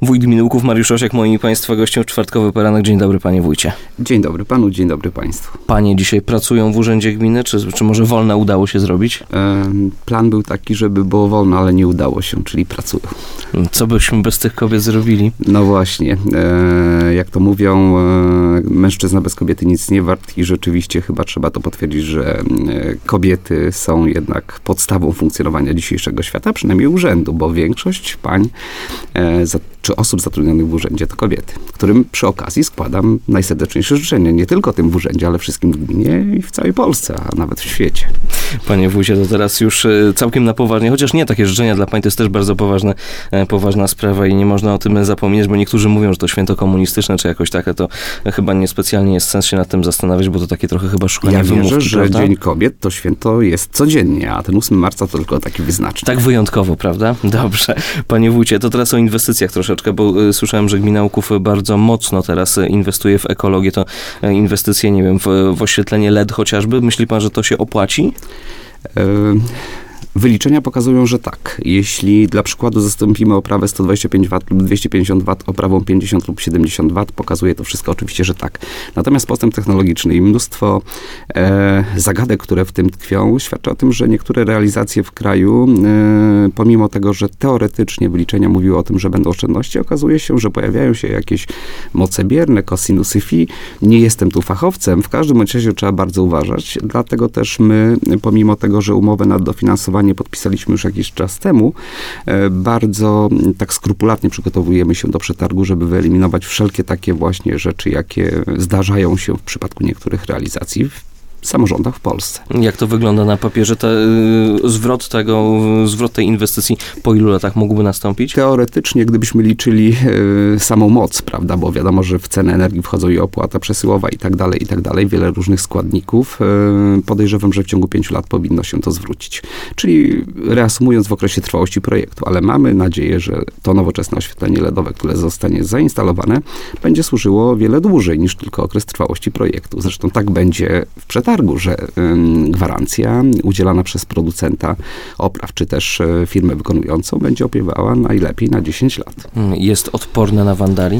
Wójt gminy Łuków Mariusz Osiak, moim i państwa gościem w czwartkowy poranek. Dzień dobry, panie wójcie. Dzień dobry panu, dzień dobry państwu. Panie dzisiaj pracują w urzędzie gminy, czy może wolne udało się zrobić? Plan był taki, żeby było wolno, ale nie udało się, czyli pracują. Co byśmy bez tych kobiet zrobili? No właśnie, jak to mówią, mężczyzna bez kobiety nic nie wart i rzeczywiście chyba trzeba to potwierdzić, że kobiety są jednak podstawą funkcjonowania dzisiejszego świata, przynajmniej urzędu, bo większość pań czy osób zatrudnionych w urzędzie to kobiety, którym przy okazji składam najserdeczniejsze życzenia, nie tylko tym w urzędzie, ale wszystkim w gminie i w całej Polsce, a nawet w świecie. Panie wójcie, to teraz już całkiem na poważnie, chociaż nie, takie życzenia dla pań to jest też bardzo poważna sprawa i nie można o tym zapomnieć, bo niektórzy mówią, że to święto komunistyczne, czy jakoś takie, to chyba niespecjalnie jest sens się nad tym zastanawiać, bo to takie trochę chyba szukanie wymówki, wierzę, że prawda? Dzień Kobiet to święto jest codziennie, a ten 8 marca to tylko taki wyznacznik. Tak wyjątkowo, prawda? Dobrze. Panie wójcie, to teraz o inwestycjach troszeczkę, bo słyszałem, że gmina Łuków bardzo mocno teraz inwestuje w ekologię, to inwestycje, nie wiem, w oświetlenie LED chociażby. Myśli pan, że to się opłaci? Wyliczenia pokazują, że tak. Jeśli dla przykładu zastąpimy oprawę 125 W lub 250 W oprawą 50 lub 70 W, pokazuje to wszystko oczywiście, że tak. Natomiast postęp technologiczny i mnóstwo zagadek, które w tym tkwią, świadczy o tym, że niektóre realizacje w kraju, pomimo tego, że teoretycznie wyliczenia mówiły o tym, że będą oszczędności, okazuje się, że pojawiają się jakieś moce bierne, kosinusy phi. Nie jestem tu fachowcem. W każdym razie trzeba bardzo uważać. Dlatego też my, pomimo tego, że umowę na dofinansowanie podpisaliśmy już jakiś czas temu, bardzo tak skrupulatnie przygotowujemy się do przetargu, żeby wyeliminować wszelkie takie właśnie rzeczy, jakie zdarzają się w przypadku niektórych realizacji w samorządach w Polsce. Jak to wygląda na papierze? Zwrot tej inwestycji po ilu latach mógłby nastąpić? Teoretycznie, gdybyśmy liczyli samą moc, prawda, bo wiadomo, że w cenę energii wchodzą i opłata przesyłowa i tak dalej, wiele różnych składników. Podejrzewam, że w ciągu 5 lat powinno się to zwrócić. Czyli reasumując, w okresie trwałości projektu, ale mamy nadzieję, że to nowoczesne oświetlenie LEDowe, które zostanie zainstalowane, będzie służyło wiele dłużej niż tylko okres trwałości projektu. Zresztą tak będzie w przetargu, że gwarancja udzielana przez producenta opraw, czy też firmę wykonującą będzie opiewała najlepiej na 10 lat. Jest odporne na wandali?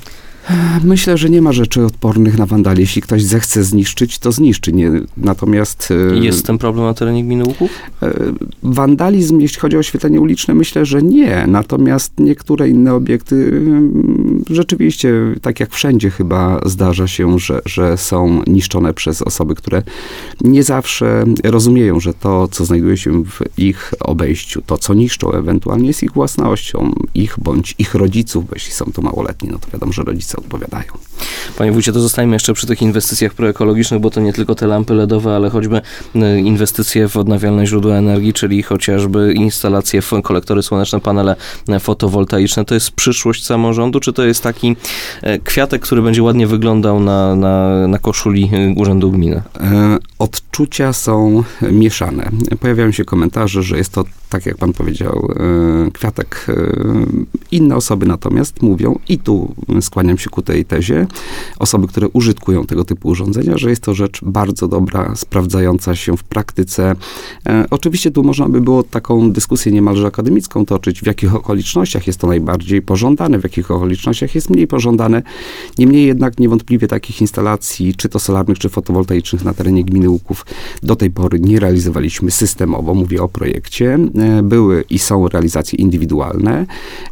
Myślę, że nie ma rzeczy odpornych na wandalię. Jeśli ktoś zechce zniszczyć, to zniszczy. Natomiast... Jest ten problem na terenie gminy Łuków? Wandalizm, jeśli chodzi o oświetlenie uliczne, myślę, że nie. Natomiast niektóre inne obiekty rzeczywiście, tak jak wszędzie chyba zdarza się, że są niszczone przez osoby, które nie zawsze rozumieją, że to, co znajduje się w ich obejściu, to, co niszczą ewentualnie jest ich własnością, ich bądź ich rodziców, bo jeśli są to małoletni, no to wiadomo, że rodzice odpowiadają. Panie wójcie, to zostańmy jeszcze przy tych inwestycjach proekologicznych, bo to nie tylko te lampy LEDowe, ale choćby inwestycje w odnawialne źródła energii, czyli chociażby instalacje w kolektory słoneczne, panele fotowoltaiczne. To jest przyszłość samorządu, czy to jest taki kwiatek, który będzie ładnie wyglądał na koszuli urzędu gminy? Odczucia są mieszane. Pojawiają się komentarze, że jest to, tak jak pan powiedział, kwiatek. Inne osoby natomiast mówią, i tu skłaniam się ku tej tezie, osoby, które użytkują tego typu urządzenia, że jest to rzecz bardzo dobra, sprawdzająca się w praktyce. Oczywiście tu można by było taką dyskusję niemalże akademicką toczyć, w jakich okolicznościach jest to najbardziej pożądane, w jakich okolicznościach jest mniej pożądane. Niemniej jednak niewątpliwie takich instalacji, czy to solarnych, czy fotowoltaicznych na terenie gminy Łuków do tej pory nie realizowaliśmy systemowo, mówię o projekcie. Były i są realizacje indywidualne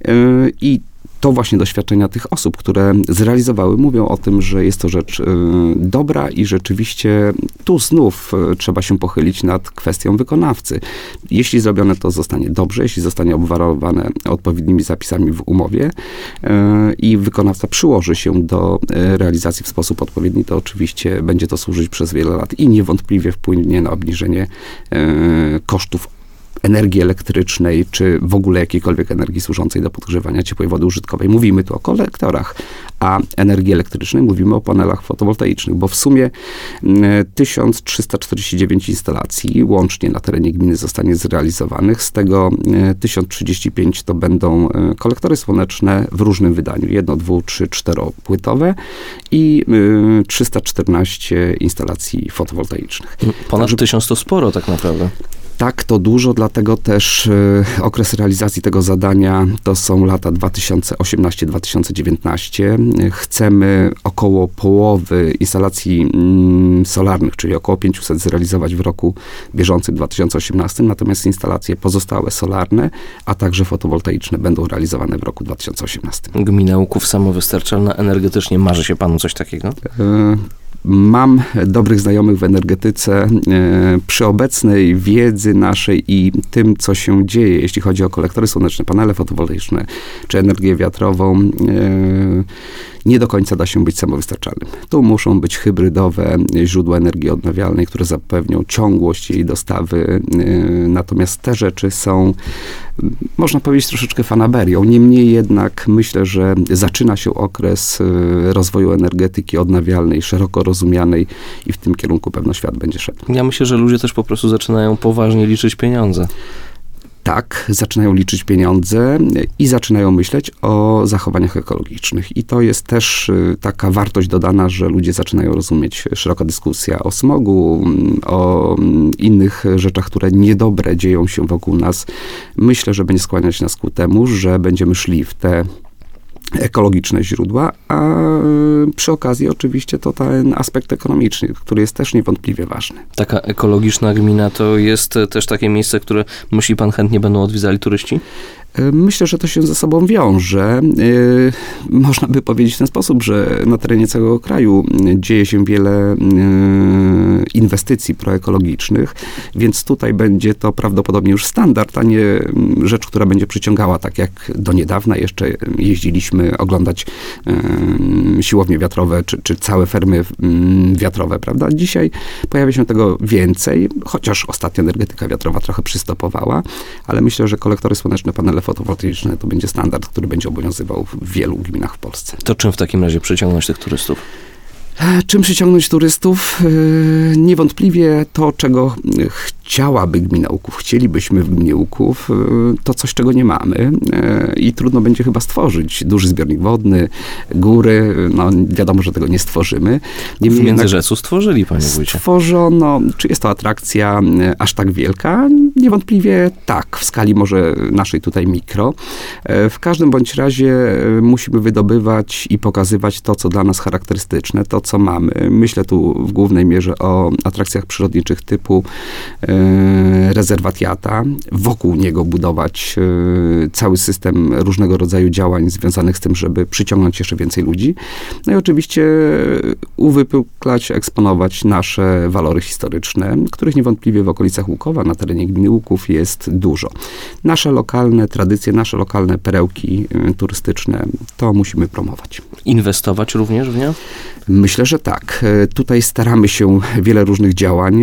i to właśnie doświadczenia tych osób, które zrealizowały, mówią o tym, że jest to rzecz dobra i rzeczywiście tu znów trzeba się pochylić nad kwestią wykonawcy. Jeśli zrobione to zostanie dobrze, jeśli zostanie obwarowane odpowiednimi zapisami w umowie i wykonawca przyłoży się do realizacji w sposób odpowiedni, to oczywiście będzie to służyć przez wiele lat i niewątpliwie wpłynie na obniżenie kosztów energii elektrycznej, czy w ogóle jakiejkolwiek energii służącej do podgrzewania ciepłej wody użytkowej. Mówimy tu o kolektorach, a energii elektrycznej mówimy o panelach fotowoltaicznych, bo w sumie 1349 instalacji łącznie na terenie gminy zostanie zrealizowanych. Z tego 1035 to będą kolektory słoneczne w różnym wydaniu. 1, 2, 3, 4-płytowe i 314 instalacji fotowoltaicznych. Ponad 1000 to sporo tak naprawdę. Tak, to dużo, dlatego też okres realizacji tego zadania to są lata 2018-2019. Chcemy około połowy instalacji solarnych, czyli około 500 zrealizować w roku bieżącym 2018, natomiast instalacje pozostałe solarne, a także fotowoltaiczne będą realizowane w roku 2018. Gmina Łuków samowystarczalna energetycznie. Marzy się panu coś takiego? Mam dobrych znajomych w energetyce. Przy obecnej wiedzy naszej i tym, co się dzieje, jeśli chodzi o kolektory słoneczne, panele fotowoltaiczne czy energię wiatrową, nie do końca da się być samowystarczalnym. Tu muszą być hybrydowe źródła energii odnawialnej, które zapewnią ciągłość jej dostawy. Natomiast te rzeczy są, można powiedzieć, troszeczkę fanaberią. Niemniej jednak myślę, że zaczyna się okres rozwoju energetyki odnawialnej, szeroko rozumianej i w tym kierunku pewno świat będzie szedł. Ja myślę, że ludzie też po prostu zaczynają poważnie liczyć pieniądze. Tak, zaczynają liczyć pieniądze i zaczynają myśleć o zachowaniach ekologicznych. I to jest też taka wartość dodana, że ludzie zaczynają rozumieć. Szeroka dyskusja o smogu, o innych rzeczach, które niedobre dzieją się wokół nas. Myślę, że będzie skłaniać nas ku temu, że będziemy szli w te ekologiczne źródła, a przy okazji oczywiście to ten aspekt ekonomiczny, który jest też niewątpliwie ważny. Taka ekologiczna gmina to jest też takie miejsce, które myśli pan chętnie będą odwiedzali turyści? Myślę, że to się ze sobą wiąże. Można by powiedzieć w ten sposób, że na terenie całego kraju dzieje się wiele inwestycji proekologicznych, więc tutaj będzie to prawdopodobnie już standard, a nie rzecz, która będzie przyciągała, tak jak do niedawna jeszcze jeździliśmy oglądać siłownie wiatrowe, czy całe fermy wiatrowe, prawda? Dzisiaj pojawia się tego więcej, chociaż ostatnio energetyka wiatrowa trochę przystopowała, ale myślę, że kolektory słoneczne, panele fotowoltaiczne to będzie standard, który będzie obowiązywał w wielu gminach w Polsce. To czym w takim razie przyciągnąć tych turystów? Czym przyciągnąć turystów? Niewątpliwie to, czego chciałaby gmina Łuków, chcielibyśmy w gminie Łuków, to coś, czego nie mamy i trudno będzie chyba stworzyć. Duży zbiornik wodny, góry, no wiadomo, że tego nie stworzymy. W Międzyrzecu stworzyli, panie wójcie. Stworzono. Czy jest to atrakcja aż tak wielka? Niewątpliwie tak, w skali może naszej tutaj mikro. W każdym bądź razie musimy wydobywać i pokazywać to, co dla nas charakterystyczne, to, co mamy. Myślę tu w głównej mierze o atrakcjach przyrodniczych typu rezerwat Jata. Wokół niego budować cały system różnego rodzaju działań związanych z tym, żeby przyciągnąć jeszcze więcej ludzi. No i oczywiście uwypuklać, eksponować nasze walory historyczne, których niewątpliwie w okolicach Łukowa, na terenie gminy Łuków jest dużo. Nasze lokalne tradycje, nasze lokalne perełki turystyczne, to musimy promować. Inwestować również w nie? Myślę, że tak. Tutaj staramy się wiele różnych działań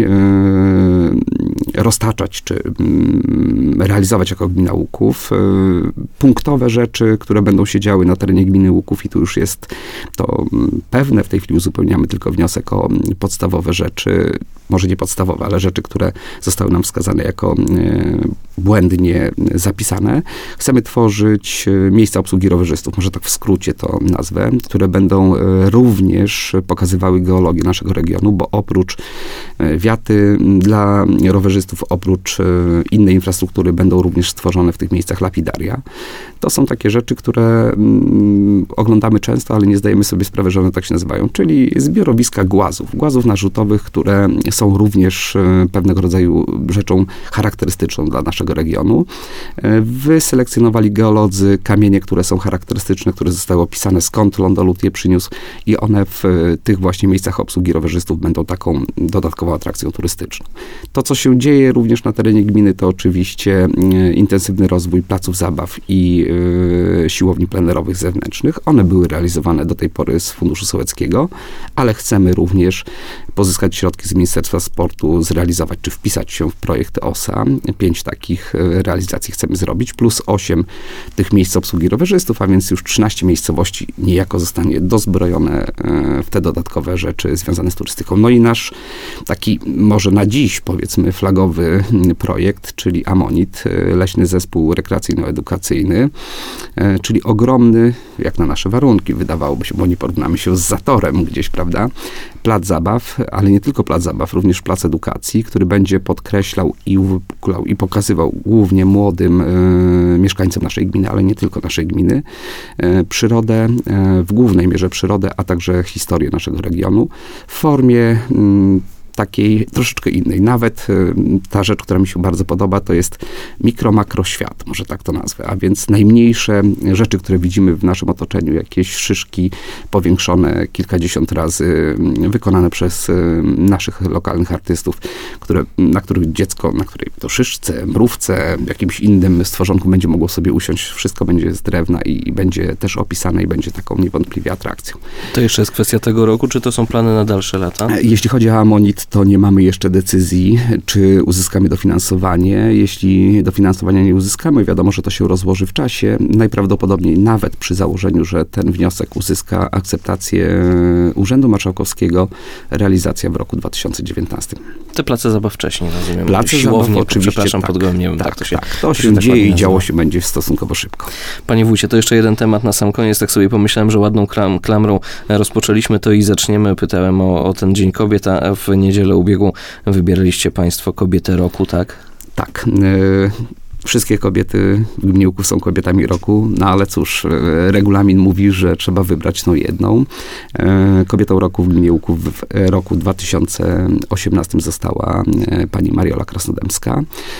roztaczać, czy realizować jako gmina Łuków. Punktowe rzeczy, które będą się działy na terenie gminy Łuków i tu już jest to pewne. W tej chwili uzupełniamy tylko wniosek o podstawowe rzeczy, może nie podstawowe, ale rzeczy, które zostały nam wskazane jako błędnie zapisane. Chcemy tworzyć miejsca obsługi rowerzystów, może tak w skrócie to nazwę, które będą również pokazywały geologię naszego regionu, bo oprócz wiaty dla rowerzystów, oprócz innej infrastruktury będą również stworzone w tych miejscach lapidaria. To są takie rzeczy, które oglądamy często, ale nie zdajemy sobie sprawy, że one tak się nazywają, czyli zbiorowiska głazów narzutowych, które są również pewnego rodzaju rzeczą charakterystyczną dla naszego regionu. Wyselekcjonowali geolodzy kamienie, które są charakterystyczne, które zostały opisane, skąd lądolud je przyniósł i one w tych właśnie miejscach obsługi rowerzystów będą taką dodatkową atrakcją turystyczną. To, co się dzieje również na terenie gminy, to oczywiście intensywny rozwój placów zabaw i siłowni plenerowych zewnętrznych. One były realizowane do tej pory z Funduszu Sołeckiego, ale chcemy również pozyskać środki z Ministerstwa Sportu, zrealizować czy wpisać się w projekt OSA. 5 takich realizacji chcemy zrobić, plus 8 tych miejsc obsługi rowerzystów, a więc już 13 miejscowości niejako zostanie dozbrojone w te dodatkowe rzeczy związane z turystyką. No i nasz taki, może na dziś powiedzmy, flagowy projekt, czyli Amonit, Leśny Zespół Rekreacyjno-Edukacyjny, czyli ogromny, jak na nasze warunki, wydawałoby się, bo nie porównamy się z Zatorem gdzieś, prawda? Plac zabaw, ale nie tylko plac zabaw, również plac edukacji, który będzie podkreślał i uwypuklał i pokazywał głównie młodym mieszkańcom naszej gminy, ale nie tylko naszej gminy, przyrodę, w głównej mierze przyrodę, a także historię naszego regionu w formie takiej troszeczkę innej. Nawet ta rzecz, która mi się bardzo podoba, to jest mikro-makro-świat, może tak to nazwę, a więc najmniejsze rzeczy, które widzimy w naszym otoczeniu, jakieś szyszki powiększone kilkadziesiąt razy, wykonane przez naszych lokalnych artystów, na których dziecko, na której to szyszce, mrówce, jakimś innym stworzonku będzie mogło sobie usiąść. Wszystko będzie z drewna i będzie też opisane i będzie taką niewątpliwie atrakcją. To jeszcze jest kwestia tego roku, czy to są plany na dalsze lata? Jeśli chodzi o Amonit, to nie mamy jeszcze decyzji, czy uzyskamy dofinansowanie. Jeśli dofinansowania nie uzyskamy, wiadomo, że to się rozłoży w czasie. Najprawdopodobniej nawet przy założeniu, że ten wniosek uzyska akceptację Urzędu Marszałkowskiego, realizacja w roku 2019. Te place zabaw wcześniej, rozumiem. Place zabaw oczywiście, przepraszam, tak, pod Gołębiem. To się dzieje i działo się będzie stosunkowo szybko. Panie wójcie, to jeszcze jeden temat na sam koniec. Tak sobie pomyślałem, że ładną klamrą rozpoczęliśmy to i zaczniemy. Pytałem o ten Dzień Kobiet, a w niedzielę ubiegłą wybieraliście państwo kobietę roku, tak? Tak. Wszystkie kobiety w gminie Łuków są kobietami roku, no ale cóż, regulamin mówi, że trzeba wybrać jedną. Kobietą roku w gminie Łuków w roku 2018 została pani Mariola Krasnodębska.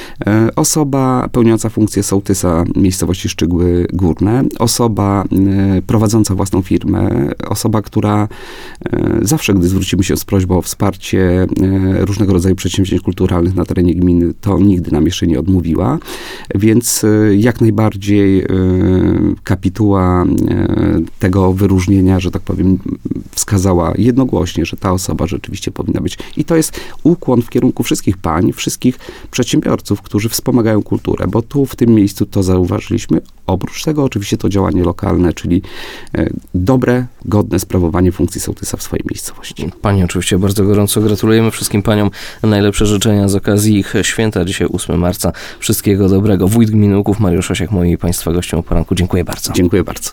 Osoba pełniąca funkcję sołtysa miejscowości Szczygły Górne. Osoba prowadząca własną firmę. Osoba, która zawsze, gdy zwrócimy się z prośbą o wsparcie różnego rodzaju przedsięwzięć kulturalnych na terenie gminy, to nigdy nam jeszcze nie odmówiła. Więc jak najbardziej kapituła tego wyróżnienia, że tak powiem, wskazała jednogłośnie, że ta osoba rzeczywiście powinna być. I to jest ukłon w kierunku wszystkich pań, wszystkich przedsiębiorców, którzy wspomagają kulturę, bo tu w tym miejscu to zauważyliśmy. Oprócz tego oczywiście to działanie lokalne, czyli dobre, godne sprawowanie funkcji sołtysa w swojej miejscowości. Pani oczywiście bardzo gorąco gratulujemy wszystkim paniom. Najlepsze życzenia z okazji ich święta. Dzisiaj 8 marca. Wszystkiego dobrego. Wójt Gminy Łuków Mariusz Osiak, moi państwa gościom o poranku. Dziękuję bardzo. Dziękuję bardzo.